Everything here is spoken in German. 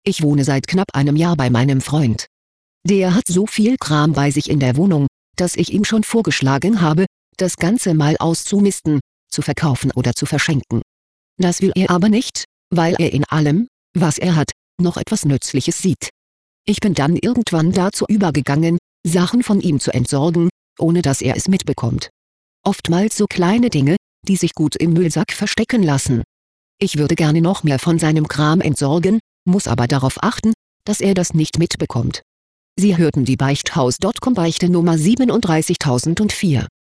Ich wohne seit knapp einem Jahr bei meinem Freund. Der hat so viel Kram bei sich in der Wohnung, dass ich ihm schon vorgeschlagen habe, das Ganze mal auszumisten, zu verkaufen oder zu verschenken. Das will er aber nicht, weil er in allem, was er hat, noch etwas Nützliches sieht. Ich bin dann irgendwann dazu übergegangen, Sachen von ihm zu entsorgen, ohne dass er es mitbekommt. Oftmals so kleine Dinge, die sich gut im Müllsack verstecken lassen. Ich würde gerne noch mehr von seinem Kram entsorgen, muss aber darauf achten, dass er das nicht mitbekommt. Sie hörten die Beichthaus.com Beichte Nummer 37004.